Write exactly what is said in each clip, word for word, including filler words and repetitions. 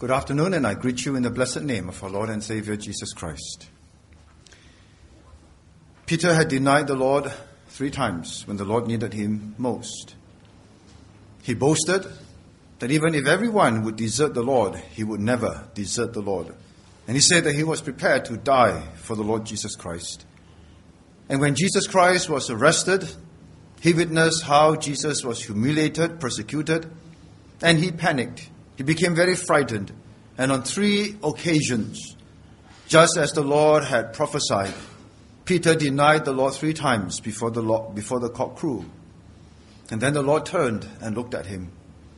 Good afternoon, and I greet you in the blessed name of our Lord and Savior Jesus Christ. Peter had denied the Lord three times when the Lord needed him most. He boasted that even if everyone would desert the Lord, he would never desert the Lord. And he said that he was prepared to die for the Lord Jesus Christ. And when Jesus Christ was arrested, he witnessed how Jesus was humiliated, persecuted, and he panicked. He became very frightened. And on three occasions, just as the Lord had prophesied, Peter denied the Lord three times before the Lord, before the cock crew. And then the Lord turned and looked at him.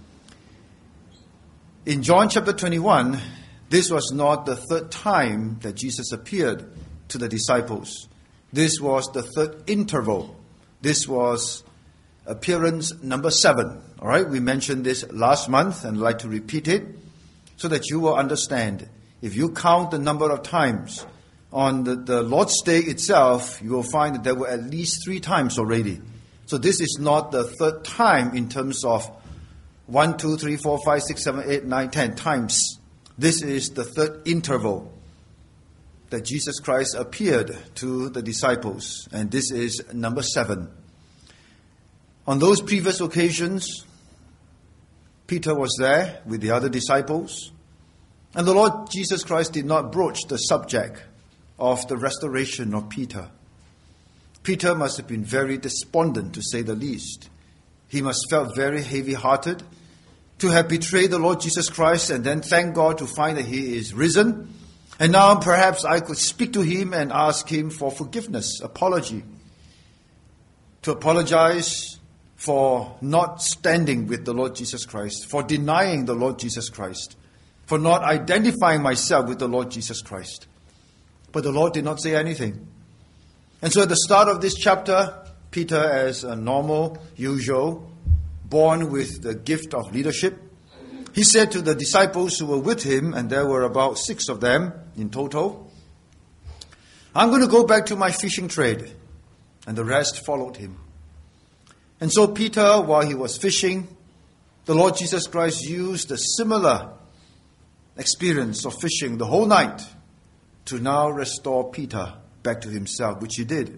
In John chapter twenty-one, this was not the third time that Jesus appeared to the disciples. This was the third interval. This was appearance number seven. All right, we mentioned this last month and I'd like to repeat it so that you will understand. If you count the number of times on the, the Lord's Day itself, you will find that there were at least three times already. So this is not the third time in terms of one, two, three, four, five, six, seven, eight, nine, ten times. This is the third interval that Jesus Christ appeared to the disciples. And this is number seven. On those previous occasions, Peter was there with the other disciples. And the Lord Jesus Christ did not broach the subject of the restoration of Peter. Peter must have been very despondent, to say the least. He must have felt very heavy-hearted to have betrayed the Lord Jesus Christ and then thank God to find that he is risen. And now perhaps I could speak to him and ask him for forgiveness, apology. To apologize for not standing with the Lord Jesus Christ, for denying the Lord Jesus Christ, for not identifying myself with the Lord Jesus Christ. But the Lord did not say anything. And so at the start of this chapter, Peter, as a normal, usual, born with the gift of leadership, he said to the disciples who were with him, and there were about six of them in total, I'm going to go back to my fishing trade. And the rest followed him. And so Peter, while he was fishing, the Lord Jesus Christ used a similar experience of fishing the whole night to now restore Peter back to himself, which he did.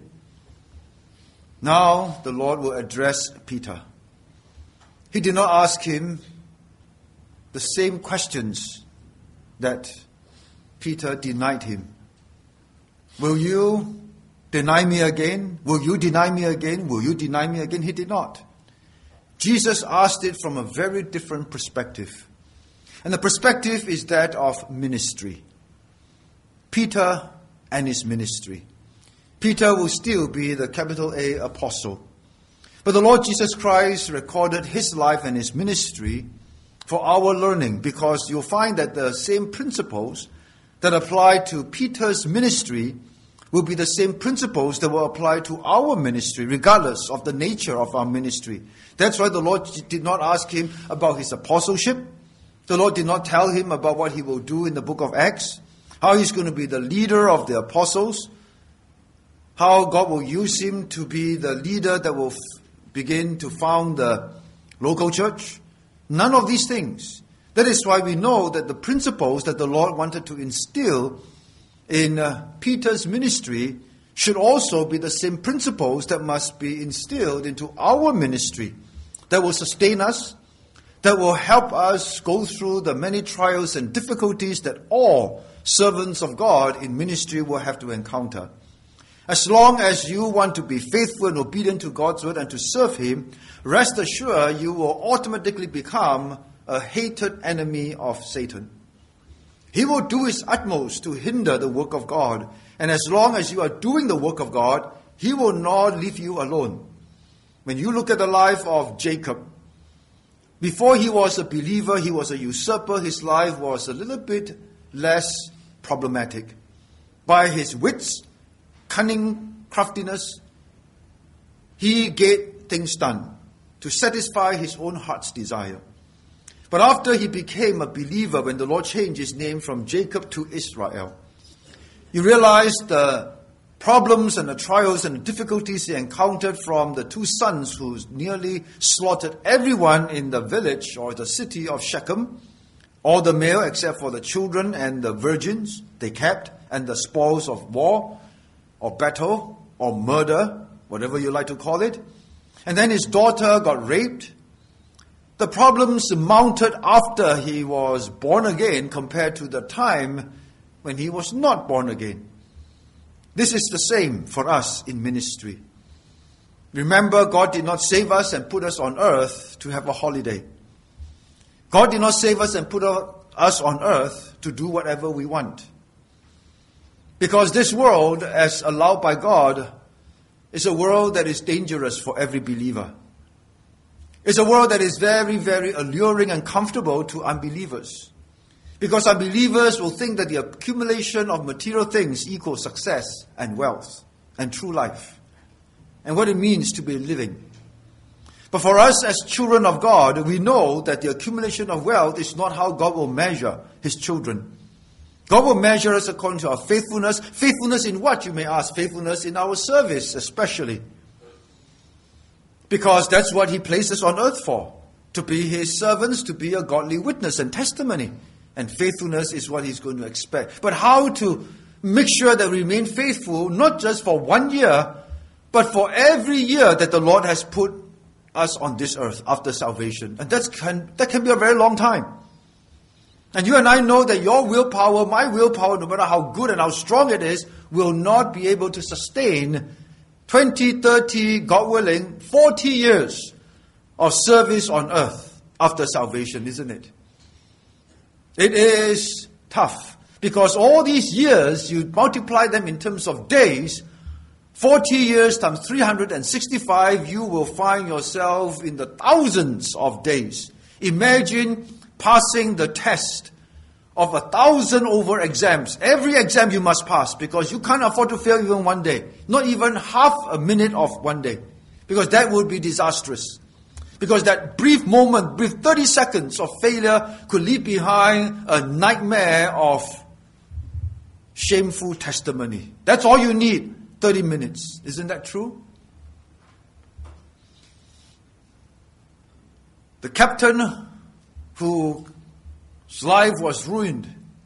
Now the Lord will address Peter. He did not ask him the same questions that Peter denied him. Will you deny me again? Will you deny me again? Will you deny me again? He did not. Jesus asked it from a very different perspective. And the perspective is that of ministry. Peter and his ministry. Peter will still be the capital A apostle. But the Lord Jesus Christ recorded his life and his ministry for our learning, because you'll find that the same principles that apply to Peter's ministry will be the same principles that will apply to our ministry, regardless of the nature of our ministry. That's why the Lord did not ask him about his apostleship. The Lord did not tell him about what he will do in the book of Acts, how he's going to be the leader of the apostles, how God will use him to be the leader that will f- begin to found the local church. None of these things. That is why we know that the principles that the Lord wanted to instill in uh, Peter's ministry should also be the same principles that must be instilled into our ministry, that will sustain us, that will help us go through the many trials and difficulties that all servants of God in ministry will have to encounter. As long as you want to be faithful and obedient to God's word and to serve him, rest assured you will automatically become a hated enemy of Satan. He will do his utmost to hinder the work of God. And as long as you are doing the work of God, he will not leave you alone. When you look at the life of Jacob, before he was a believer, he was a usurper. His life was a little bit less problematic. By his wits, cunning, craftiness, he get things done to satisfy his own heart's desire. But after he became a believer, when the Lord changed his name from Jacob to Israel, you realize the problems and the trials and the difficulties he encountered from the two sons who nearly slaughtered everyone in the village or the city of Shechem, All the male except for the children and the virgins they kept, and the spoils of war or battle or murder, whatever you like to call it. And then his daughter got raped. The problems mounted after he was born again compared to the time when he was not born again. This is the same for us in ministry. Remember, God did not save us and put us on earth to have a holiday. God did not save us and put us on earth to do whatever we want. Because this world, as allowed by God, is a world that is dangerous for every believer. It's a world that is very, very alluring and comfortable to unbelievers. Because unbelievers will think that the accumulation of material things equals success and wealth and true life, and what it means to be living. But for us as children of God, we know that the accumulation of wealth is not how God will measure His children. God will measure us according to our faithfulness. Faithfulness in what, you may ask? Faithfulness in our service, especially. Because that's what He places on earth for. To be His servants, to be a godly witness and testimony. And faithfulness is what He's going to expect. But how to make sure that we remain faithful, not just for one year, but for every year that the Lord has put us on this earth after salvation. And that's can, that can be a very long time. And you and I know that your willpower, my willpower, no matter how good and how strong it is, will not be able to sustain twenty, thirty, God willing, forty years of service on earth after salvation, isn't it? It is tough. Because all these years, you multiply them in terms of days, forty years times three hundred sixty-five, you will find yourself in the thousands of days. Imagine passing the test of a thousand over exams. Every exam you must pass because you can't afford to fail even one day. Not even half a minute of one day. Because that would be disastrous. Because that brief moment, brief thirty seconds of failure could leave behind a nightmare of shameful testimony. That's all you need, thirty minutes. Isn't that true? The captain whose life was ruined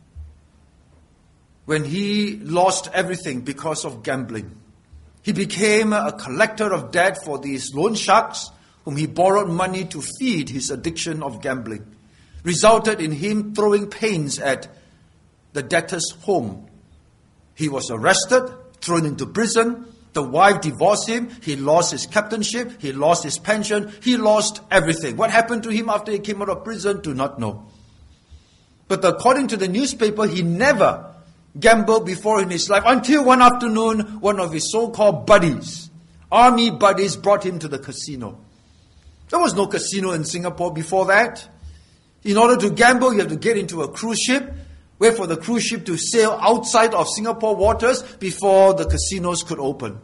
when he lost everything because of gambling. He became a collector of debt for these loan sharks whom he borrowed money to feed his addiction of gambling. Resulted in him throwing pains at the debtor's home. He was arrested, thrown into prison. The wife divorced him. He lost his captainship. He lost his pension. He lost everything. What happened to him after he came out of prison? Do not know. But according to the newspaper, he never gambled before in his life until one afternoon, one of his so-called buddies, army buddies, brought him to the casino. There was no casino in Singapore before that. In order to gamble, you have to get into a cruise ship, wait for the cruise ship to sail outside of Singapore waters before the casinos could open.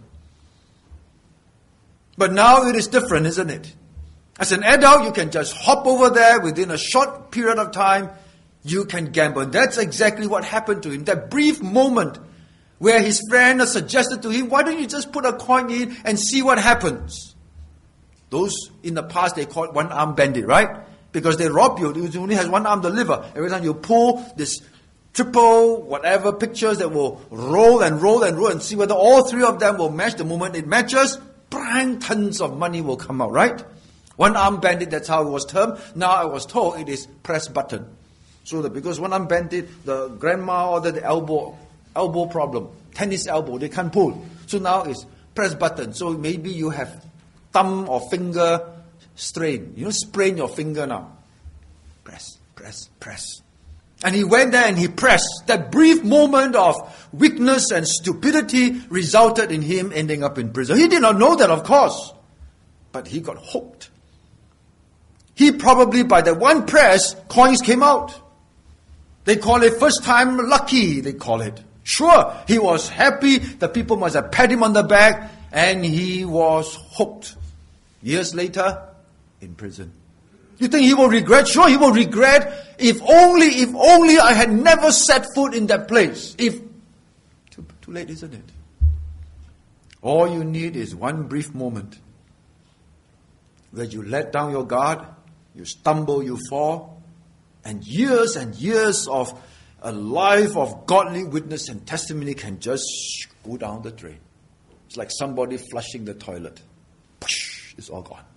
But now it is different, isn't it? As an adult, you can just hop over there within a short period of time. You can gamble. And that's exactly what happened to him. That brief moment where his friend suggested to him, why don't you just put a coin in and see what happens? Those in the past, they called one-armed bandit, right? Because they rob you. It only has one arm, the liver. Every time you pull this triple whatever pictures that will roll and roll and roll and see whether all three of them will match. The moment it matches, bang, tons of money will come out, right? One-armed bandit, that's how it was termed. Now I was told it is press button. So that because one-armed bandit, the grandma ordered the elbow, elbow problem, tennis elbow, they can't pull. So now it's press button. So maybe you have thumb or finger strain. You know, sprain your finger now. Press, press, press. And he went there and he pressed. That brief moment of weakness and stupidity resulted in him ending up in prison. He did not know that, of course. But he got hooked. He probably, by that one press, coins came out. They call it first time lucky, they call it. Sure, he was happy. The people must have patted him on the back. And he was hooked. Years later, in prison. You think he will regret? Sure, he will regret. If only, if only I had never set foot in that place. If too, too late, isn't it? All you need is one brief moment where you let down your guard, you stumble, you fall, And years and years of a life of godly witness and testimony can just go down the drain. It's like somebody flushing the toilet. It's all gone.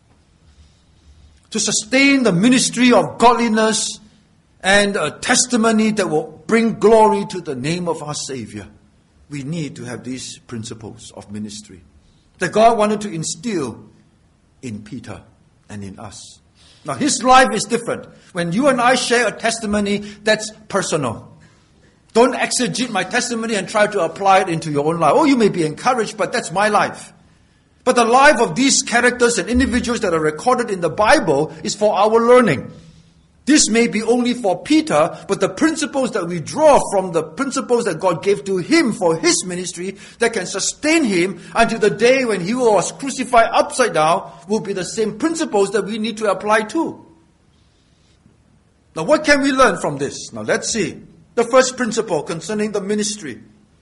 To sustain the ministry of godliness and a testimony that will bring glory to the name of our Savior, we need to have these principles of ministry that God wanted to instill in Peter and in us. Now, his life is different. When you and I share a testimony, that's personal. Don't exegete my testimony and try to apply it into your own life. Oh, you may be encouraged, but that's my life. But the life of these characters and individuals that are recorded in the Bible is for our learning. This may be only for Peter, but the principles that we draw from the principles that God gave to him for his ministry that can sustain him until the day when he was crucified upside down will be the same principles that we need to apply too. Now, what can we learn from this? Now, let's see. The first principle concerning the ministry.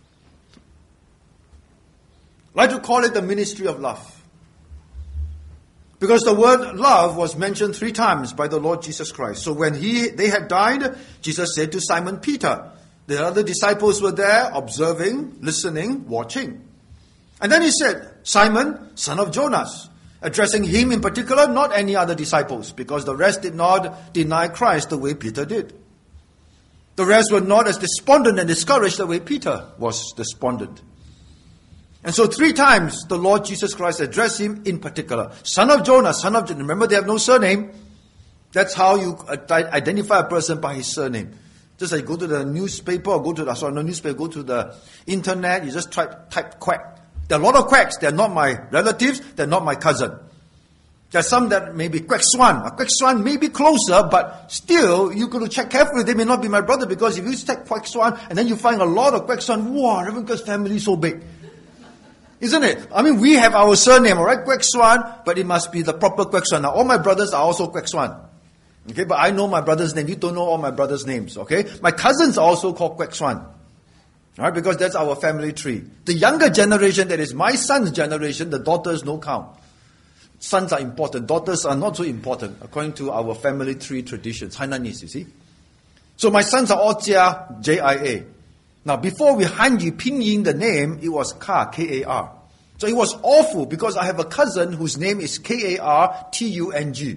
I like to call it the ministry of love. Because the word love was mentioned three times by the Lord Jesus Christ. So when he they had dined, Jesus said to Simon Peter, the other disciples were there observing, listening, watching. And then he said, Simon, son of Jonas, addressing him in particular, not any other disciples, because the rest did not deny Christ the way Peter did. The rest were not as despondent and discouraged the way Peter was despondent. And so three times the Lord Jesus Christ addressed him in particular. Son of Jonah, son of Jonah. Remember, they have no surname. That's how you identify a person, by his surname. Just like you go to the newspaper or go to the, sorry, no newspaper, go to the internet, you just type, type quack. There are a lot of quacks. They're not my relatives. They're not my cousin. There are some that may be Quack Swan. A Quack Swan may be closer, but still, you got to check carefully. They may not be my brother, because if you check Quack Swan and then you find a lot of Quack Swan, wow, everyone's family is so big. Isn't it? I mean, we have our surname, all right, Quack Swan, but it must be the proper Quack Swan. Now, all my brothers are also Quack Swan. Okay, but I know my brother's name. You don't know all my brother's names, okay? My cousins are also called Quack Swan. All right, because that's our family tree. The younger generation, that is my son's generation, the daughters no count. Sons are important. Daughters are not so important, according to our family tree traditions. Hainanese, you see? So my sons are all Jia, J I A. Now, before we Hanyu pinyin the name, it was Ka, K A R. So it was awful, because I have a cousin whose name is K A R T U N G.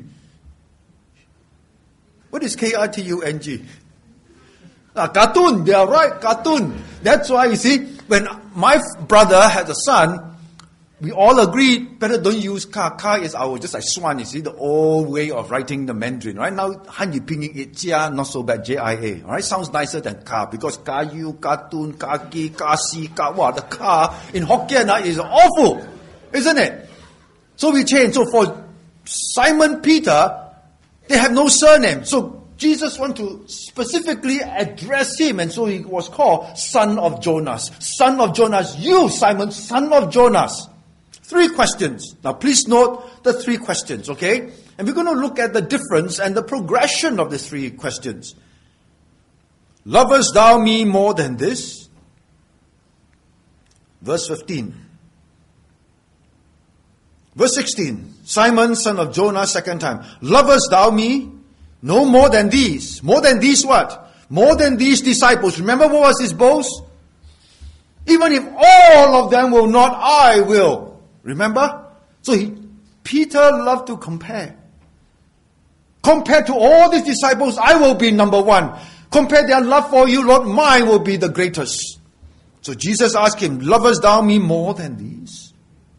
What is K R T U N G? Ah, cartoon, they are right, cartoon. That's why, you see, when my brother had a son, we all agreed, better don't use Ka. Ka is our, just like Swan, you see, the old way of writing the Mandarin. Right now, Hanyu pinyin it, Jia, not so bad, J I A. Alright, sounds nicer than Ka, because Kayu, Cartoon, Kaki, Kasi, Kawa, the Ka in Hokkien uh, is awful, isn't it? So we changed. So for Simon Peter, they have no surname. So Jesus wanted to specifically address him, and so he was called Son of Jonas. Son of Jonas, you, Simon, Son of Jonas. Three questions. Now please note the three questions, okay? And we're going to look at the difference and the progression of the three questions. Lovest thou me more than this? Verse fifteen. Verse sixteen. Simon, son of Jonah, second time. Lovest thou me? No more than these. More than these what? More than these disciples. Remember what was his boast? Even if all of them will not, I will. Remember? So he, Peter loved to compare. Compared to all these disciples, I will be number one. Compare their love for you, Lord, mine will be the greatest. So Jesus asked him, lovest thou me more than these?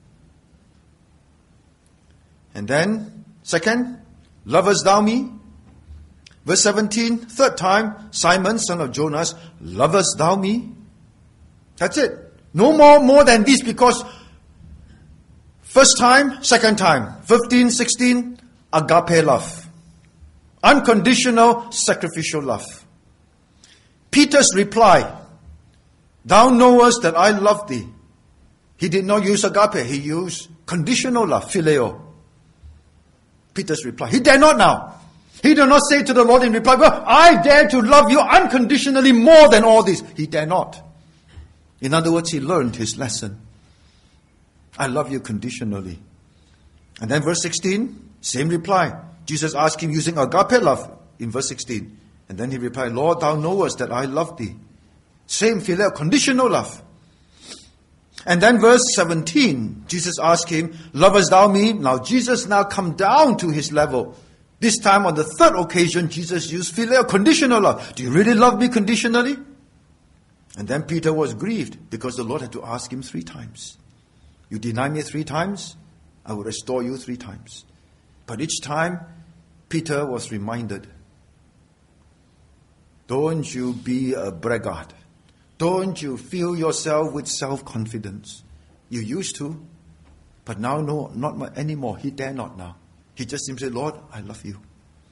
And then, second, lovest thou me? Verse seventeen, third time, Simon, son of Jonas, lovest thou me? That's it. No more, more than this, because first time, second time, fifteen, sixteen, agape love. Unconditional, sacrificial love. Peter's reply, thou knowest that I love thee. He did not use agape, he used conditional love, phileo. Peter's reply, he dare not now. He did not say to the Lord in reply, well, I dare to love you unconditionally more than all this. He dare not. In other words, he learned his lesson. I love you conditionally. And then verse sixteen, same reply. Jesus asked him using agape love. in verse sixteen. And then he replied, Lord, thou knowest that I love thee. Same phileo, conditional love. And then verse seventeen, Jesus asked him, lovest thou me? Now Jesus now come down to his level. This time on the third occasion, Jesus used phileo, conditional love. Do you really love me conditionally? And then Peter was grieved because the Lord had to ask him three times. You deny me three times, I will restore you three times. But each time, Peter was reminded, don't you be a braggart. Don't you fill yourself with self-confidence. You used to, but now no, not anymore. He dare not now. He just simply said, Lord, I love you.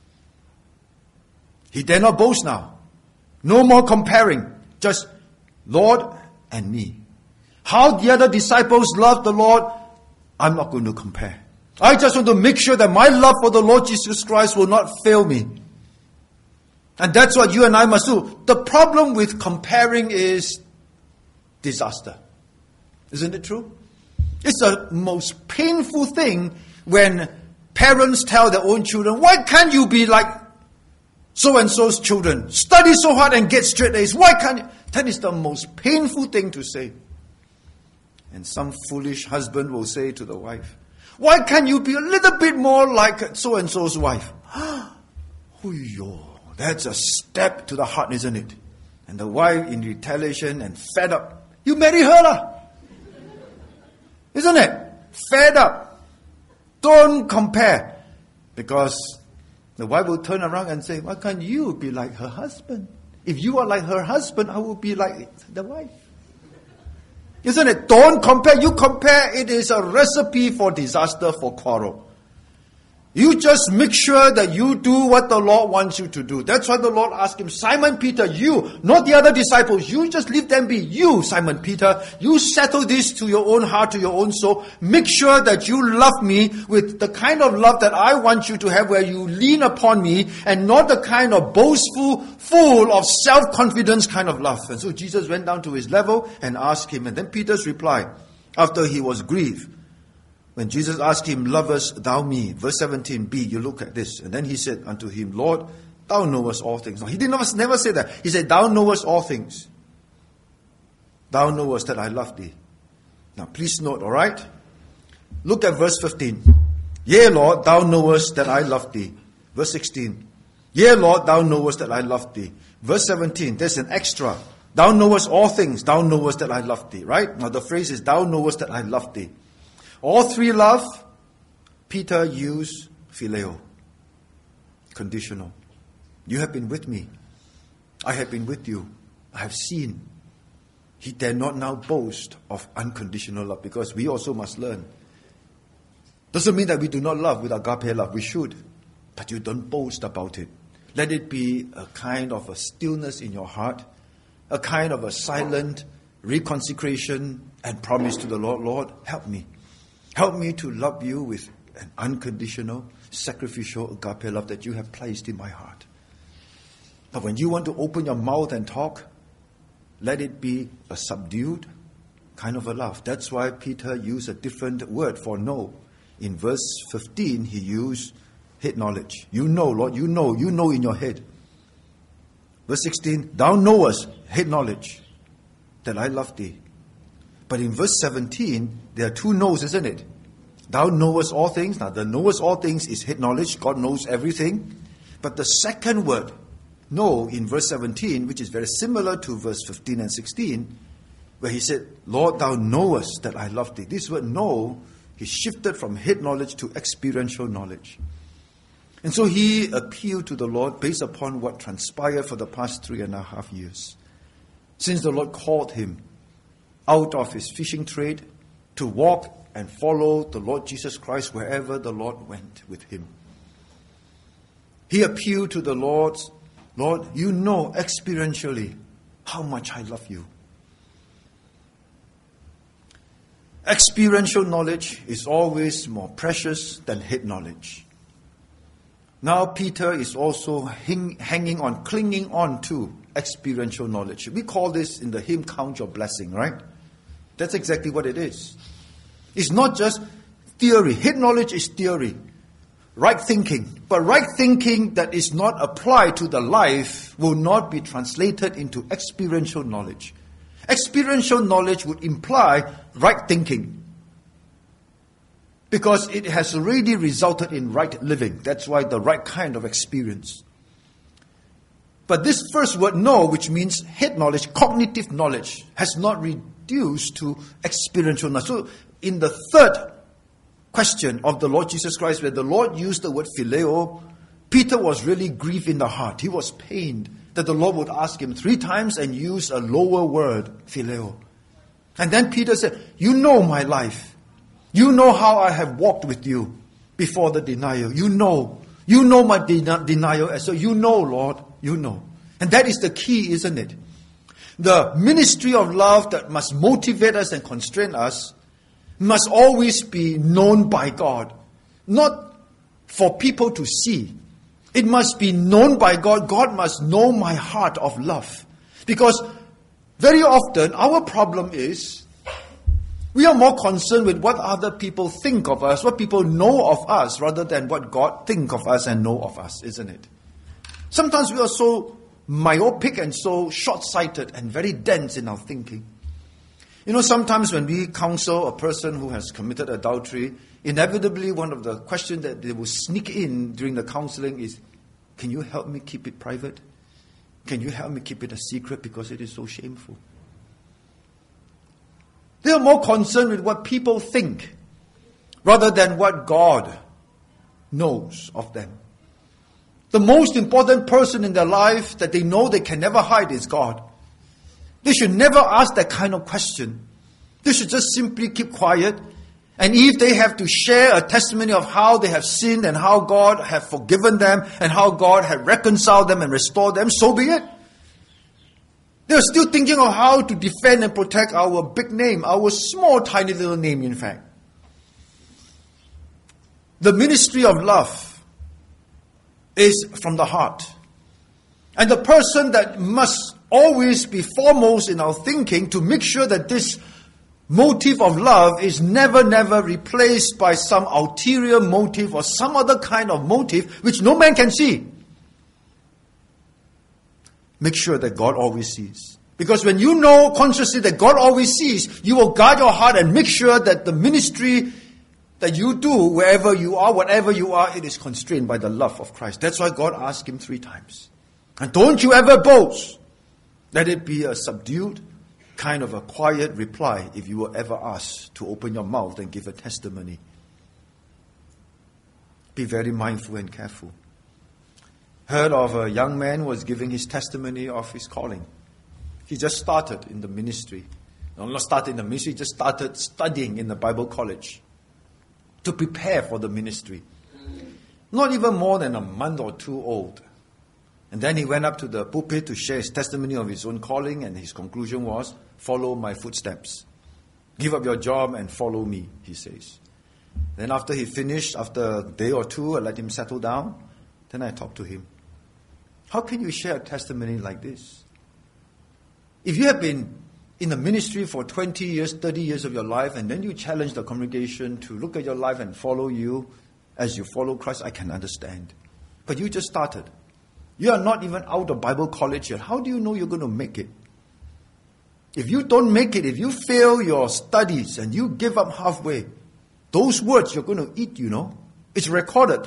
He dare not boast now. No more comparing. Just Lord and me. How the other disciples loved the Lord, I'm not going to compare. I just want to make sure that my love for the Lord Jesus Christ will not fail me. And that's what you and I must do. The problem with comparing is disaster. Isn't it true? It's the most painful thing when parents tell their own children, why can't you be like so-and-so's children? Study so hard and get straight A's. Why can't you? That is the most painful thing to say. And some foolish husband will say to the wife, why can't you be a little bit more like so-and-so's wife? That's a step to the heart, isn't it? And the wife in retaliation and fed up, you marry her lah. Isn't it? Fed up. Don't compare. Because the wife will turn around and say, why can't you be like her husband? If you are like her husband, I will be like the wife. Isn't it? Don't compare. You compare, it is a recipe for disaster, for quarrel. You just make sure that you do what the Lord wants you to do. That's why the Lord asked him, Simon Peter, you, not the other disciples, you just leave them be. You, Simon Peter, you settle this to your own heart, to your own soul. Make sure that you love me with the kind of love that I want you to have, where you lean upon me, and not the kind of boastful, full of self-confidence kind of love. And so Jesus went down to his level and asked him. And then Peter's reply, after he was grieved, when Jesus asked him, lovest thou me? Verse seventeen b, you look at this. And then he said unto him, Lord, thou knowest all things. No, he did not, never say that. He said, thou knowest all things. Thou knowest that I love thee. Now please note, all right? Look at verse fifteen. Yea, Lord, thou knowest that I love thee. Verse sixteen. Yea, Lord, thou knowest that I love thee. Verse seventeen, there's an extra. Thou knowest all things. Thou knowest that I love thee. Right? Now the phrase is, thou knowest that I love thee. All three love, Peter used phileo, conditional. You have been with me. I have been with you. I have seen. He dare not now boast of unconditional love, because we also must learn. Doesn't mean that we do not love with agape love. We should. But you don't boast about it. Let it be a kind of a stillness in your heart, a kind of a silent reconsecration and promise to the Lord, Lord, help me. Help me to love you with an unconditional, sacrificial agape love that you have placed in my heart. But when you want to open your mouth and talk, let it be a subdued kind of a love. That's why Peter used a different word for know. In verse fifteen, he used head knowledge. You know, Lord, you know, you know in your head. Verse sixteen, thou knowest, head knowledge, that I love thee. But in verse seventeen, there are two knows, isn't it? Thou knowest all things. Now, the knowest all things is head knowledge. God knows everything. But the second word, know, in verse seventeen, which is very similar to verse fifteen and sixteen, where he said, Lord, thou knowest that I love thee. This word know, he shifted from head knowledge to experiential knowledge. And so he appealed to the Lord based upon what transpired for the past three and a half years. Since the Lord called him out of his fishing trade to walk and follow the Lord Jesus Christ wherever the Lord went with him. He appealed to the Lord, Lord, you know experientially how much I love you. Experiential knowledge is always more precious than head knowledge. Now Peter is also hang, hanging on, clinging on to experiential knowledge. We call this in the hymn, Count Your Blessing, right? That's exactly what it is. It's not just theory. Head knowledge is theory. right thinking. But right thinking that is not applied to the life will not be translated into experiential knowledge. Experiential knowledge would imply right thinking, because it has already resulted in right living. That's why the right kind of experience. But this first word, know, which means head knowledge, cognitive knowledge, has not reduced to experiential knowledge. So in the third question of the Lord Jesus Christ, where the Lord used the word phileo, Peter was really grieved in the heart. He was pained that the Lord would ask him three times and use a lower word, phileo. And then Peter said, you know my life. You know how I have walked with you before the denial. You know. You know my den- denial. And so you know, Lord, you know. And that is the key, isn't it? The ministry of love that must motivate us and constrain us must always be known by God. Not for people to see. It must be known by God. God must know my heart of love. Because very often our problem is we are more concerned with what other people think of us, what people know of us, rather than what God think of us and know of us, isn't it? Sometimes we are so myopic and so short-sighted and very dense in our thinking. You know, sometimes when we counsel a person who has committed adultery, inevitably one of the questions that they will sneak in during the counseling is, can you help me keep it private? Can you help me keep it a secret because it is so shameful? They are more concerned with what people think rather than what God knows of them. The most important person in their life that they know they can never hide is God. They should never ask that kind of question. They should just simply keep quiet. And if they have to share a testimony of how they have sinned and how God have forgiven them and how God have reconciled them and restored them, so be it. They are still thinking of how to defend and protect our big name, our small, tiny little name, in fact. The ministry of love is from the heart. And the person that must always be foremost in our thinking to make sure that this motive of love is never, never replaced by some ulterior motive or some other kind of motive which no man can see. Make sure that God always sees. Because when you know consciously that God always sees, you will guard your heart and make sure that the ministry that you do, wherever you are, whatever you are, it is constrained by the love of Christ. That's why God asked him three times. And don't you ever boast. Let it be a subdued, kind of a quiet reply if you were ever asked to open your mouth and give a testimony. Be very mindful and careful. Heard of a young man who was giving his testimony of his calling. He just started in the ministry. No, not started in the ministry, he just started studying in the Bible college to prepare for the ministry. Not even more than a month or two old. And then he went up to the pulpit to share his testimony of his own calling, and his conclusion was, follow my footsteps. Give up your job and follow me, he says. Then after he finished, after a day or two, I let him settle down. Then I talked to him. How can you share a testimony like this? If you have been in the ministry for twenty years, thirty years of your life, and then you challenge the congregation to look at your life and follow you as you follow Christ, I can understand. But you just started. You are not even out of Bible college yet. How do you know you're going to make it? If you don't make it, if you fail your studies and you give up halfway, those words you're going to eat, you know. It's recorded.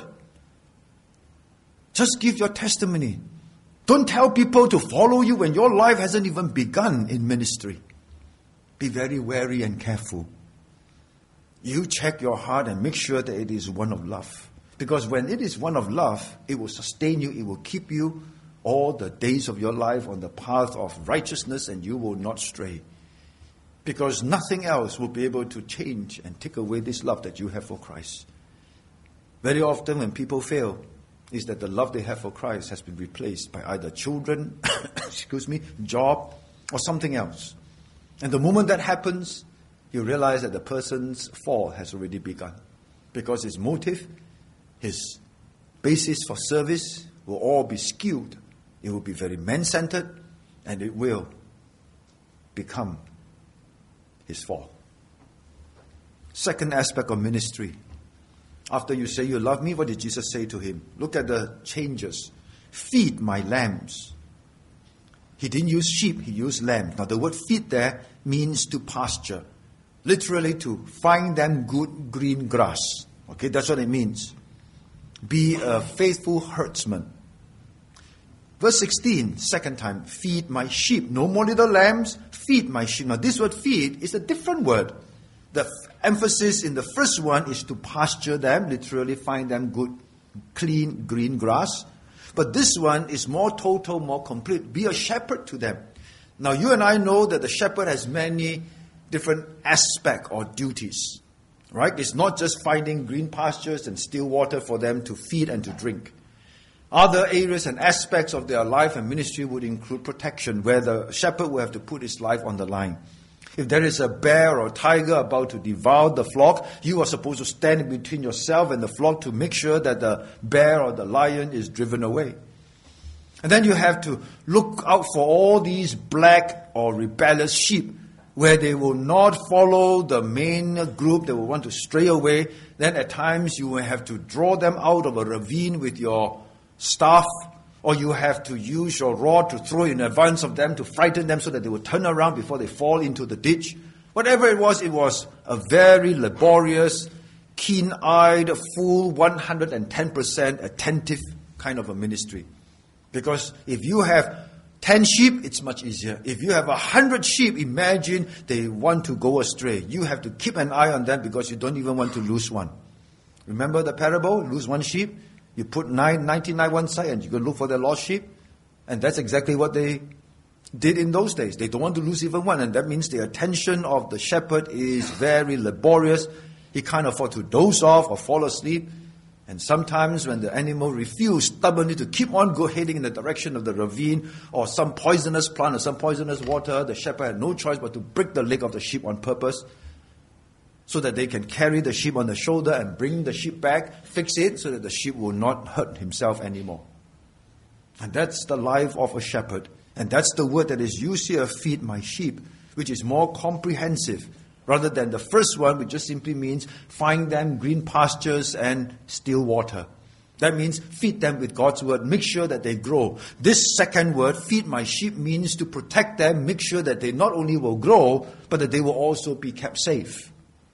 Just give your testimony. Don't tell people to follow you when your life hasn't even begun in ministry. Be very wary and careful. You check your heart and make sure that it is one of love. Because when it is one of love, it will sustain you, it will keep you all the days of your life on the path of righteousness, and you will not stray. Because nothing else will be able to change and take away this love that you have for Christ. Very often when people fail, is that the love they have for Christ has been replaced by either children, excuse me, job, or something else. And the moment that happens, you realize that the person's fall has already begun. Because his motive, his basis for service will all be skewed. It will be very man-centered, and it will become his fall. Second aspect of ministry, After you say you love me, what did Jesus say to him? Look at the changes. Feed my lambs. He didn't use sheep, he used lambs. Now the word feed there means to pasture. Literally to find them good green grass. Okay, that's what it means. Be a faithful herdsman. Verse sixteen, second time, feed my sheep. No more little lambs, feed my sheep. Now this word feed is a different word. The f- emphasis in the first one is to pasture them, literally find them good, clean, green grass. But this one is more total, more complete. Be a shepherd to them. Now you and I know that the shepherd has many different aspects or duties. Right? It's not just finding green pastures and still water for them to feed and to drink. Other areas and aspects of their life and ministry would include protection, where the shepherd will have to put his life on the line. If there is a bear or a tiger about to devour the flock, you are supposed to stand between yourself and the flock to make sure that the bear or the lion is driven away. And then you have to look out for all these black or rebellious sheep, where they will not follow the main group, they will want to stray away. Then at times you will have to draw them out of a ravine with your staff, or you have to use your rod to throw in advance of them to frighten them so that they will turn around before they fall into the ditch. Whatever it was, it was a very laborious, keen-eyed, full one hundred ten percent attentive kind of a ministry. Because if you have ten sheep, it's much easier. If you have a hundred sheep, imagine they want to go astray. You have to keep an eye on them because you don't even want to lose one. Remember the parable? Lose one sheep. You put nine, ninety-nine one side and you go look for the lost sheep. And that's exactly what they did in those days. They don't want to lose even one. And that means the attention of the shepherd is very laborious. He can't afford to doze off or fall asleep. And sometimes when the animal refuses stubbornly to keep on go heading in the direction of the ravine or some poisonous plant or some poisonous water, the shepherd had no choice but to break the leg of the sheep on purpose so that they can carry the sheep on the shoulder and bring the sheep back, fix it so that the sheep will not hurt himself anymore. And that's the life of a shepherd. And that's the word that is used here, feed my sheep, which is more comprehensive. Rather than the first one, which just simply means find them green pastures and still water. That means feed them with God's word, make sure that they grow. This second word, feed my sheep, means to protect them, make sure that they not only will grow, but that they will also be kept safe.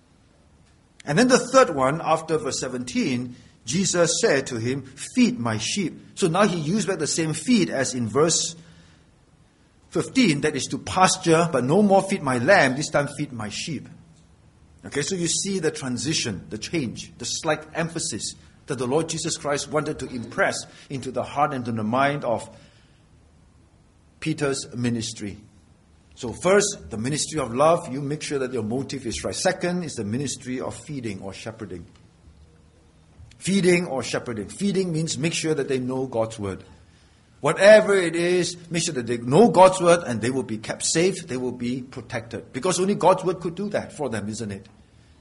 And then the third one, after verse seventeen, Jesus said to him, feed my sheep. So now he used back the same feed as in verse fifteen, that is to pasture, but no more feed my lamb, this time feed my sheep. Okay, so you see the transition, the change, the slight emphasis that the Lord Jesus Christ wanted to impress into the heart and into the mind of Peter's ministry. So first, the ministry of love, you make sure that your motive is right. Second is the ministry of feeding or shepherding. Feeding or shepherding. Feeding means make sure that they know God's word. Whatever it is, make sure that they know God's word and they will be kept safe, they will be protected. Because only God's word could do that for them, isn't it?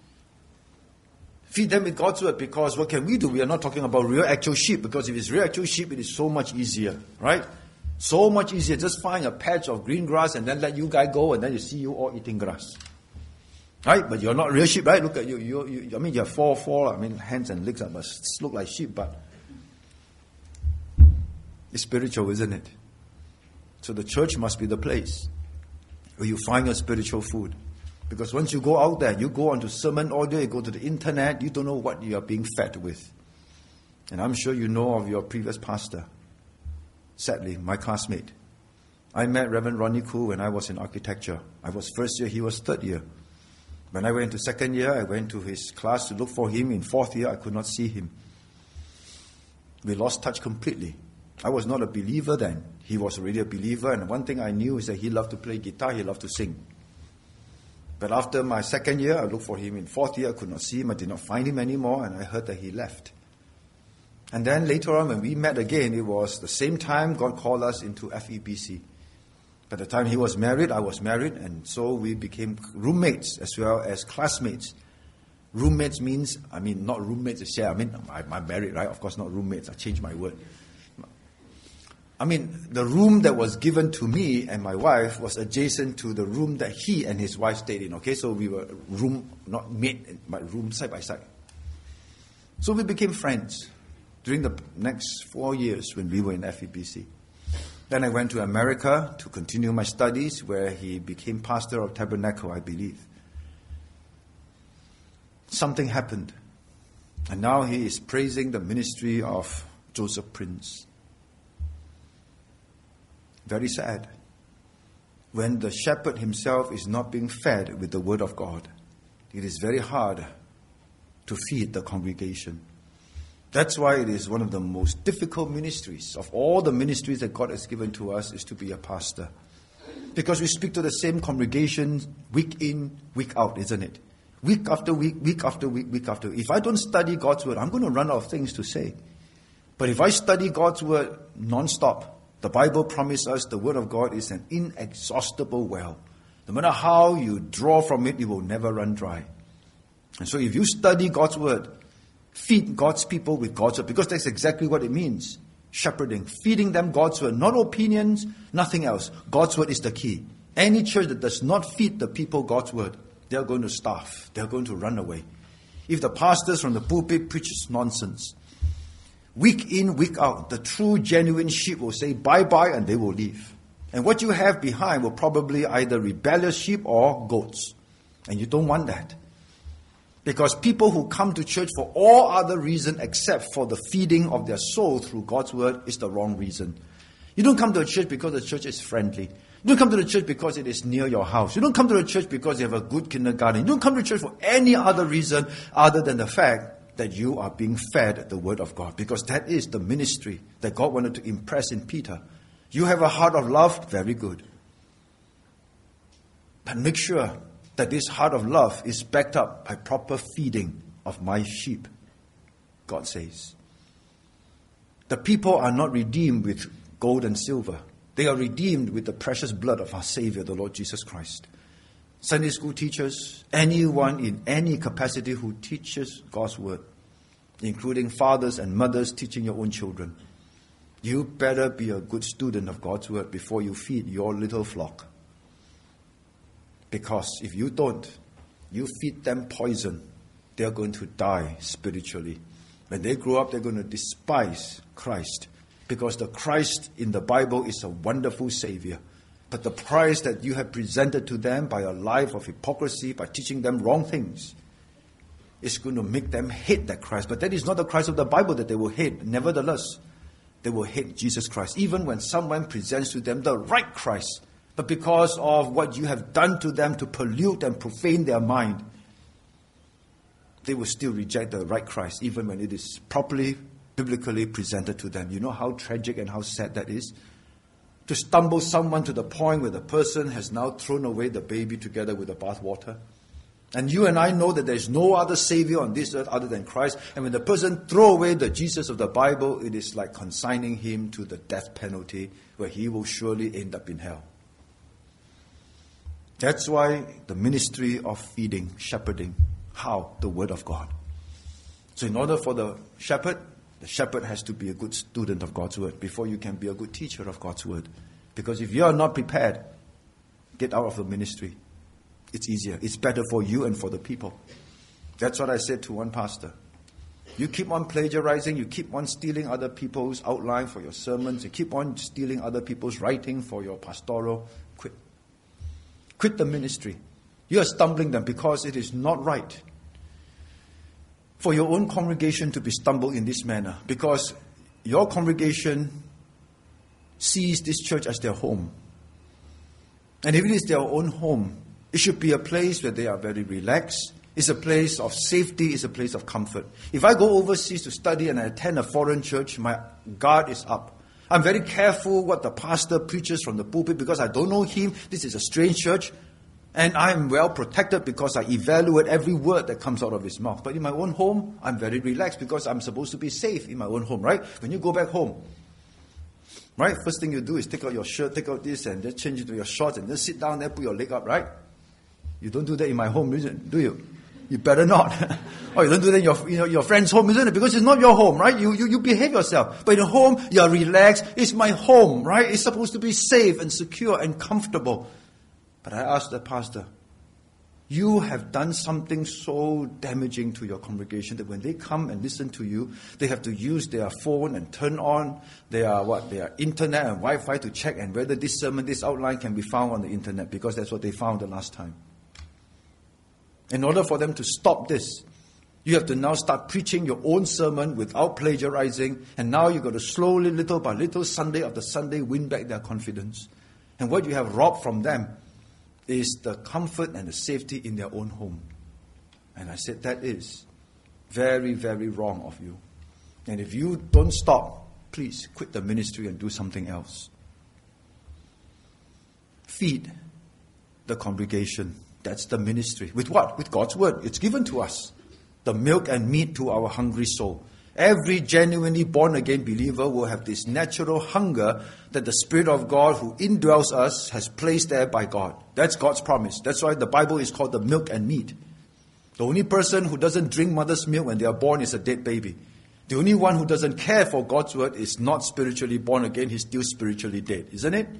Feed them with God's word, because what can we do? We are not talking about real actual sheep, because if it's real actual sheep, it is so much easier, right? So much easier. Just find a patch of green grass and then let you guys go and then you see you all eating grass. Right? But you're not real sheep, right? Look at you. you, you I mean, you have four, four, I mean, hands and legs that must look like sheep, but it's spiritual, isn't it? So the church must be the place where you find your spiritual food. Because once you go out there, you go onto sermon audio, you go to the internet, you don't know what you are being fed with. And I'm sure you know of your previous pastor. Sadly, my classmate. I met Reverend Ronnie Koo when I was in architecture. I was first year, he was third year. When I went to second year, I went to his class to look for him. In fourth year, I could not see him. We lost touch completely. I was not a believer then. He was already a believer, and one thing I knew is that he loved to play guitar, he loved to sing. But after my second year, I looked for him. In fourth year, I could not see him, I did not find him anymore, and I heard that he left. And then later on, when we met again, it was the same time God called us into F E B C. By the time he was married, I was married, and so we became roommates as well as classmates. Roommates means, I mean, not roommates to share. I mean, I'm married, right? Of course, not roommates. I changed my word. I mean, the room that was given to me and my wife was adjacent to the room that he and his wife stayed in. Okay, so we were room, not mate, but room side by side. So we became friends during the next four years when we were in F E B C. Then I went to America to continue my studies, where he became pastor of Tabernacle, I believe. Something happened. And now he is praising the ministry of Joseph Prince. Very sad. When the shepherd himself is not being fed with the word of God, it is very hard to feed the congregation. That's why it is one of the most difficult ministries of all the ministries that God has given to us, is to be a pastor. Because we speak to the same congregation week in, week out, isn't it? Week after week, week after week, week after week. If I don't study God's word, I'm going to run out of things to say. But if I study God's word non-stop, the Bible promises us the word of God is an inexhaustible well. No matter how you draw from it, it will never run dry. And so if you study God's word, feed God's people with God's word, because that's exactly what it means. Shepherding, feeding them God's word, not opinions, nothing else. God's word is the key. Any church that does not feed the people God's word, they are going to starve. They are going to run away. If the pastors from the pulpit preaches nonsense, week in, week out, the true, genuine sheep will say bye-bye and they will leave. And what you have behind will probably either rebellious sheep or goats. And you don't want that. Because people who come to church for all other reason except for the feeding of their soul through God's word is the wrong reason. You don't come to a church because the church is friendly. You don't come to the church because it is near your house. You don't come to the church because you have a good kindergarten. You don't come to church for any other reason other than the fact that you are being fed the word of God. Because that is the ministry that God wanted to impress in Peter. You have a heart of love, very good. But make sure that this heart of love is backed up by proper feeding of my sheep, God says. The people are not redeemed with gold and silver. They are redeemed with the precious blood of our Savior, the Lord Jesus Christ. Sunday school teachers, anyone in any capacity who teaches God's word, including fathers and mothers teaching your own children, you better be a good student of God's word before you feed your little flock. Because if you don't, you feed them poison, they're going to die spiritually. When they grow up, they're going to despise Christ. Because the Christ in the Bible is a wonderful Savior. But the price that you have presented to them by a life of hypocrisy, by teaching them wrong things, is going to make them hate that Christ. But that is not the Christ of the Bible that they will hate. Nevertheless, they will hate Jesus Christ. Even when someone presents to them the right Christ, but because of what you have done to them to pollute and profane their mind, they will still reject the right Christ, even when it is properly, biblically presented to them. You know how tragic and how sad that is? To stumble someone to the point where the person has now thrown away the baby together with the bathwater. And you and I know that there is no other Savior on this earth other than Christ. And when the person throws away the Jesus of the Bible, it is like consigning him to the death penalty, where he will surely end up in hell. That's why the ministry of feeding, shepherding, how? The word of God. So in order for the shepherd, the shepherd has to be a good student of God's word before you can be a good teacher of God's word. Because if you are not prepared, get out of the ministry. It's easier. It's better for you and for the people. That's what I said to one pastor. You keep on plagiarizing, you keep on stealing other people's outline for your sermons, you keep on stealing other people's writing for your pastoral, quit. Quit the ministry. You are stumbling them because it is not right for your own congregation to be stumbled in this manner, because your congregation sees this church as their home. And if it is their own home, it should be a place where they are very relaxed. It's a place of safety. It's a place of comfort. If I go overseas to study and I attend a foreign church, my guard is up. I'm very careful what the pastor preaches from the pulpit because I don't know him. This is a strange church. And I'm well protected because I evaluate every word that comes out of his mouth. But in my own home, I'm very relaxed because I'm supposed to be safe in my own home, right? When you go back home, right? First thing you do is take out your shirt, take out this, and then change it to your shorts, and then sit down there, put your leg up, right? You don't do that in my home, do you? You better not. Or you don't do that in your, you know, your friend's home, isn't it? Because it's not your home, right? You, you, you behave yourself. But in home, you're relaxed. It's my home, right? It's supposed to be safe and secure and comfortable. But I asked the pastor, You have done something so damaging to your congregation that when they come and listen to you, they have to use their phone and turn on their what their internet and Wi-Fi to check and whether this sermon, this outline can be found on the internet, because that's what they found the last time. In order for them to stop this, you have to now start preaching your own sermon without plagiarizing, and now you've got to slowly, little by little, Sunday after Sunday, win back their confidence. And what you have robbed from them is the comfort and the safety in their own home. And I said that is very, very wrong of you. And if you don't stop, please quit the ministry and do something else. Feed the congregation. That's the ministry. With what? With God's word. It's given to us. The milk and meat to our hungry soul. Every genuinely born-again believer will have this natural hunger that the Spirit of God who indwells us has placed there by God. That's God's promise. That's why the Bible is called the milk and meat. The only person who doesn't drink mother's milk when they are born is a dead baby. The only one who doesn't care for God's word is not spiritually born again. He's still spiritually dead, isn't it?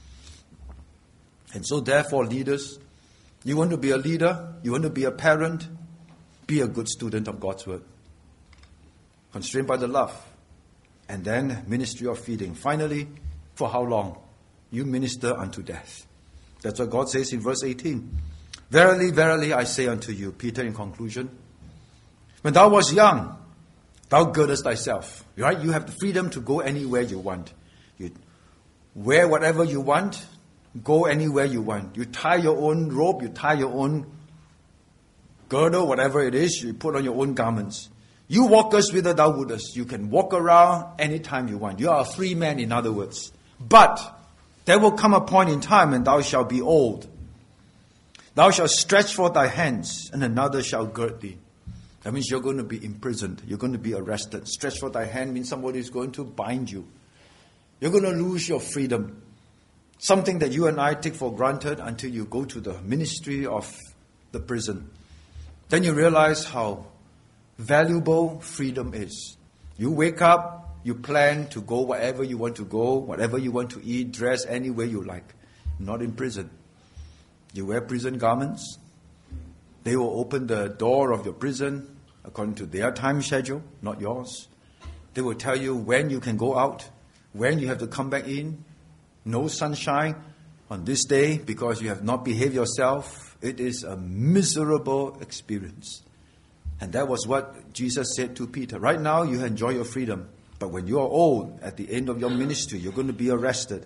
And so therefore, leaders, you want to be a leader, you want to be a parent, be a good student of God's word. Constrained by the love. And then ministry of feeding. Finally, for how long? You minister unto death. That's what God says in verse eighteen. Verily, verily, I say unto you, Peter, in conclusion, when thou wast young, thou girdest thyself. Right? You have the freedom to go anywhere you want. You wear whatever you want, go anywhere you want. You tie your own robe, you tie your own girdle, whatever it is, you put on your own garments. You walkest whither thou wouldest. You can walk around anytime you want. You are a free man, in other words. But there will come a point in time when thou shalt be old. Thou shalt stretch forth thy hands, and another shall gird thee. That means you're going to be imprisoned. You're going to be arrested. Stretch forth thy hand means somebody is going to bind you. You're going to lose your freedom. Something that you and I take for granted until you go to the ministry of the prison. Then you realize how valuable freedom is. You wake up, you plan to go wherever you want to go, whatever you want to eat, dress any way you like. Not in prison. You wear prison garments. They will open the door of your prison according to their time schedule, not yours. They will tell you when you can go out, when you have to come back in. No sunshine on this day because you have not behaved yourself. It is a miserable experience. And that was what Jesus said to Peter. Right now, you enjoy your freedom. But when you are old, at the end of your ministry, you're going to be arrested.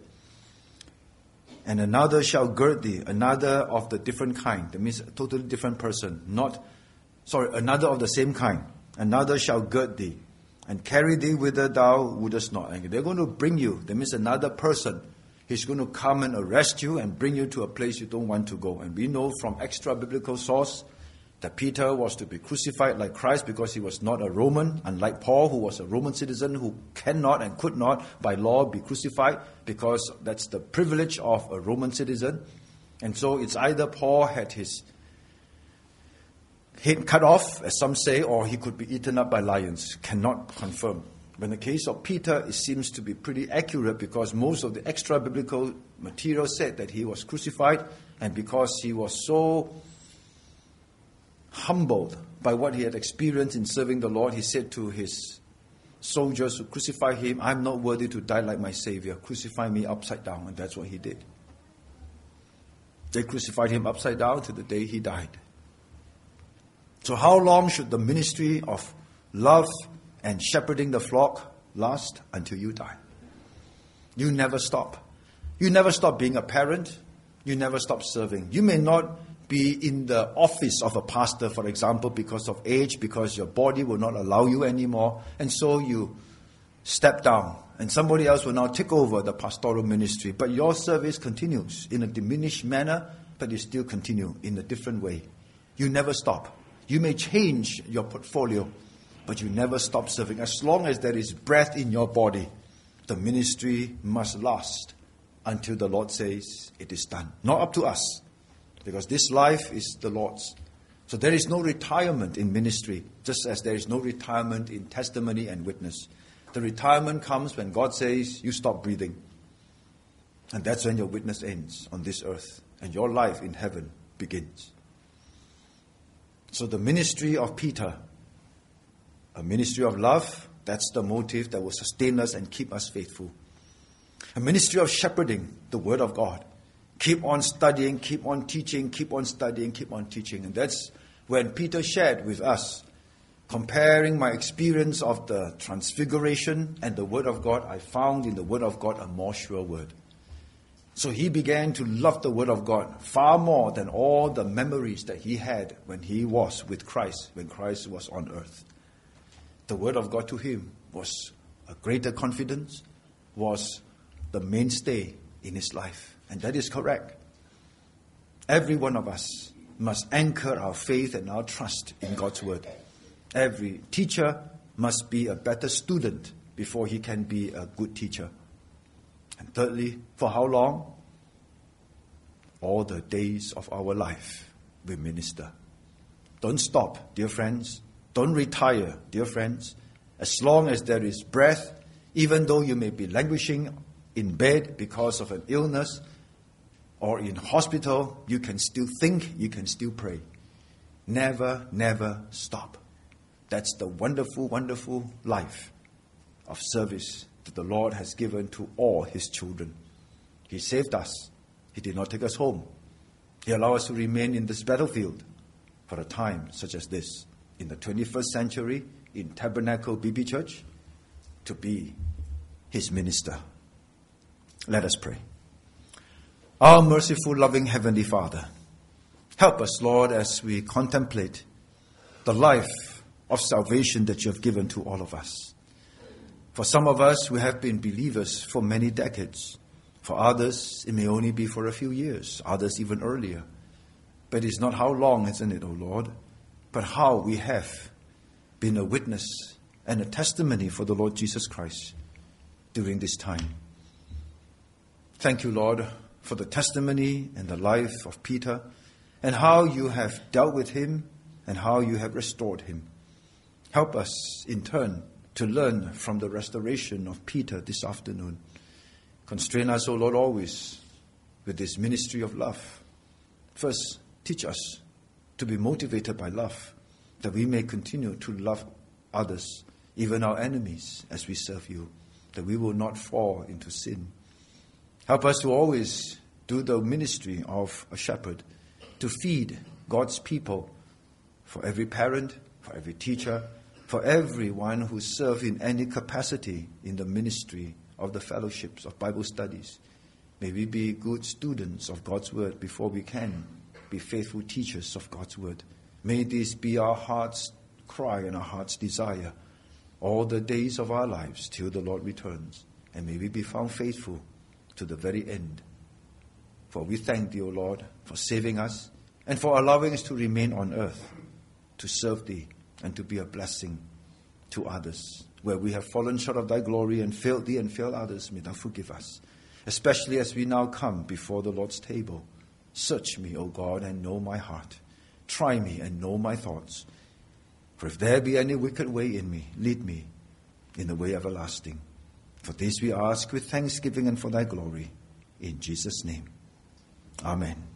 And another shall gird thee, another of the different kind. That means a totally different person. Not, sorry, another of the same kind. Another shall gird thee, and carry thee whither thou wouldest not. And they're going to bring you. That means another person. He's going to come and arrest you and bring you to a place you don't want to go. And we know from extra biblical source that Peter was to be crucified like Christ because he was not a Roman, unlike Paul, who was a Roman citizen who cannot and could not by law be crucified because that's the privilege of a Roman citizen. And so it's either Paul had his head cut off, as some say, or he could be eaten up by lions. Cannot confirm. But in the case of Peter, it seems to be pretty accurate because most of the extra biblical material said that he was crucified, and because he was so humbled by what he had experienced in serving the Lord, he said to his soldiers who crucified him, I'm not worthy to die like my Savior. Crucify me upside down. And that's what he did. They crucified him upside down to the day he died. So how long should the ministry of love and shepherding the flock last? Until you die. You never stop. You never stop being a parent. You never stop serving. You may not be in the office of a pastor, for example, because of age, because your body will not allow you anymore. And so you step down and somebody else will now take over the pastoral ministry. But your service continues in a diminished manner, but you still continue in a different way. You never stop. You may change your portfolio, but you never stop serving. As long as there is breath in your body, the ministry must last until the Lord says it is done. Not up to us. Because this life is the Lord's. So there is no retirement in ministry, just as there is no retirement in testimony and witness. The retirement comes when God says, you stop breathing. And that's when your witness ends on this earth. And your life in heaven begins. So the ministry of Peter, a ministry of love, that's the motive that will sustain us and keep us faithful. A ministry of shepherding, the Word of God. Keep on studying, keep on teaching, keep on studying, keep on teaching. And that's when Peter shared with us, comparing my experience of the transfiguration and the Word of God, I found in the Word of God a more sure word. So he began to love the Word of God far more than all the memories that he had when he was with Christ, when Christ was on earth. The Word of God to him was a greater confidence, was the mainstay in his life. And that is correct. Every one of us must anchor our faith and our trust in God's Word. Every teacher must be a better student before he can be a good teacher. And thirdly, for how long? All the days of our life we minister. Don't stop, dear friends. Don't retire, dear friends. As long as there is breath, even though you may be languishing in bed because of an illness or in hospital, you can still think, you can still pray. Never, never stop. That's the wonderful, wonderful life of service that the Lord has given to all His children. He saved us. He did not take us home. He allowed us to remain in this battlefield for a time such as this, in the twenty-first century, in Tabernacle B B Church, to be His minister. Let us pray. Our merciful, loving Heavenly Father, help us, Lord, as we contemplate the life of salvation that you have given to all of us. For some of us, we have been believers for many decades. For others, it may only be for a few years, others even earlier. But it's not how long, isn't it, O Lord, but how we have been a witness and a testimony for the Lord Jesus Christ during this time. Thank you, Lord, for the testimony and the life of Peter and how you have dealt with him and how you have restored him. Help us, in turn, to learn from the restoration of Peter this afternoon. Constrain us, O Lord, always with this ministry of love. First, teach us to be motivated by love, that we may continue to love others, even our enemies, as we serve you, that we will not fall into sin. Help us to always do the ministry of a shepherd, to feed God's people, for every parent, for every teacher, for everyone who serves in any capacity in the ministry of the fellowships of Bible studies. May we be good students of God's Word before we can be faithful teachers of God's Word. May this be our heart's cry and our heart's desire all the days of our lives till the Lord returns. And may we be found faithful to the very end. For we thank thee, O Lord, for saving us and for allowing us to remain on earth, to serve thee and to be a blessing to others. Where we have fallen short of thy glory and failed thee and failed others, may thou forgive us. Especially as we now come before the Lord's table. Search me, O God, and know my heart. Try me and know my thoughts. For if there be any wicked way in me, lead me in the way everlasting. For this we ask with thanksgiving and for thy glory. In Jesus' name. Amen.